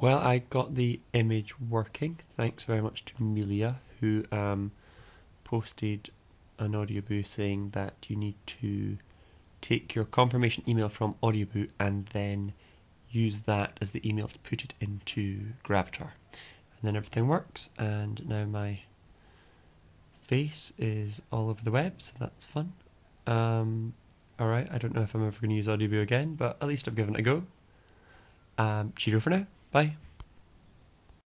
Well, I got the image working. Thanks very much to Melia, who posted an Audioboo saying that you need to take your confirmation email from Audioboo and then use that as the email to put it into Gravatar. And then everything works, and now my face is all over the web, so that's fun. Alright, I don't know if I'm ever going to use Audioboo again, but at least I've given it a go. Cheerio for now. Bye.